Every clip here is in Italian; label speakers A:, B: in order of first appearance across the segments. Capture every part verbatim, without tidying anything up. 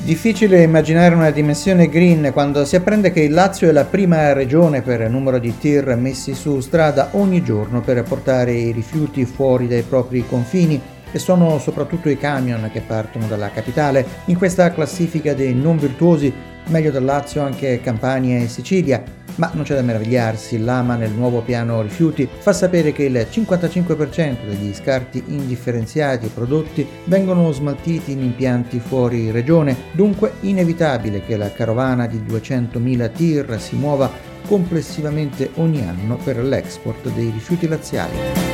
A: Difficile immaginare una dimensione green quando si apprende che il Lazio è la prima regione per numero di tir messi su strada ogni giorno per portare i rifiuti fuori dai propri confini, e sono soprattutto i camion che partono dalla capitale. In questa classifica dei non virtuosi, meglio del Lazio anche Campania e Sicilia. Ma non c'è da meravigliarsi, l'A M A nel nuovo piano rifiuti fa sapere che il cinquantacinque per cento degli scarti indifferenziati e prodotti vengono smaltiti in impianti fuori regione, dunque inevitabile che la carovana di duecentomila tir si muova complessivamente ogni anno per l'export dei rifiuti laziali.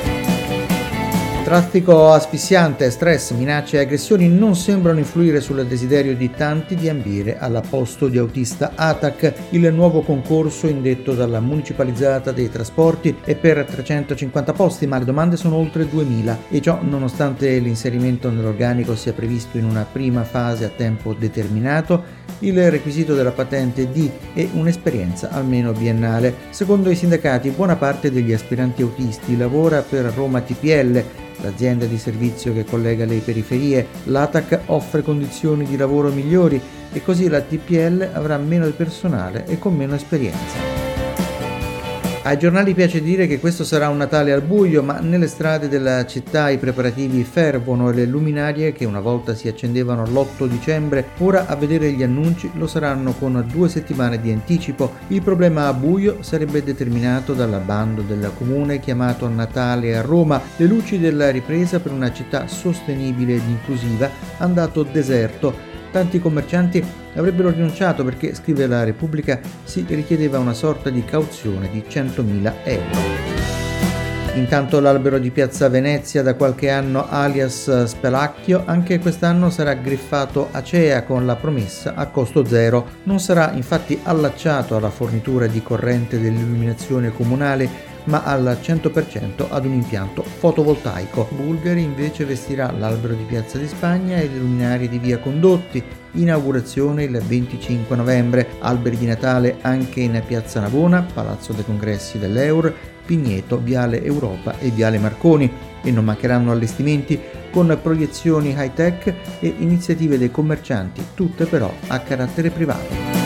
A: Traffico asfissiante, stress, minacce e aggressioni non sembrano influire sul desiderio di tanti di ambire alla posto di autista A T A C. Il nuovo concorso indetto dalla municipalizzata dei trasporti è per trecentocinquanta posti, ma le domande sono oltre duemila, e ciò nonostante l'inserimento nell'organico sia previsto in una prima fase a tempo determinato. Il requisito della patente D è un'esperienza almeno biennale. Secondo i sindacati, buona parte degli aspiranti autisti lavora per Roma T P L, l'azienda di servizio che collega le periferie. L'A T A C offre condizioni di lavoro migliori e così la T P L avrà meno personale e con meno esperienza. Ai giornali piace dire che questo sarà un Natale al buio, ma nelle strade della città i preparativi fervono e le luminarie che una volta si accendevano l'otto dicembre, ora a vedere gli annunci lo saranno con due settimane di anticipo. Il problema a buio sarebbe determinato dal bando del comune chiamato Natale a Roma. Le luci della ripresa per una città sostenibile ed inclusiva hanno dato deserto. Tanti commercianti avrebbero rinunciato perché, scrive la Repubblica, si richiedeva una sorta di cauzione di centomila euro. Intanto l'albero di Piazza Venezia, da qualche anno alias Spelacchio, anche quest'anno sarà griffato Acea con la promessa a costo zero. Non sarà infatti allacciato alla fornitura di corrente dell'illuminazione comunale, ma al cento per cento ad un impianto fotovoltaico. Bulgari invece vestirà l'albero di Piazza di Spagna e le luminarie di Via Condotti. Inaugurazione il venticinque novembre. Alberi di Natale anche in Piazza Navona, Palazzo dei Congressi dell'Eur, Pigneto, Viale Europa e Viale Marconi. E non mancheranno allestimenti con proiezioni high-tech e iniziative dei commercianti, tutte però a carattere privato.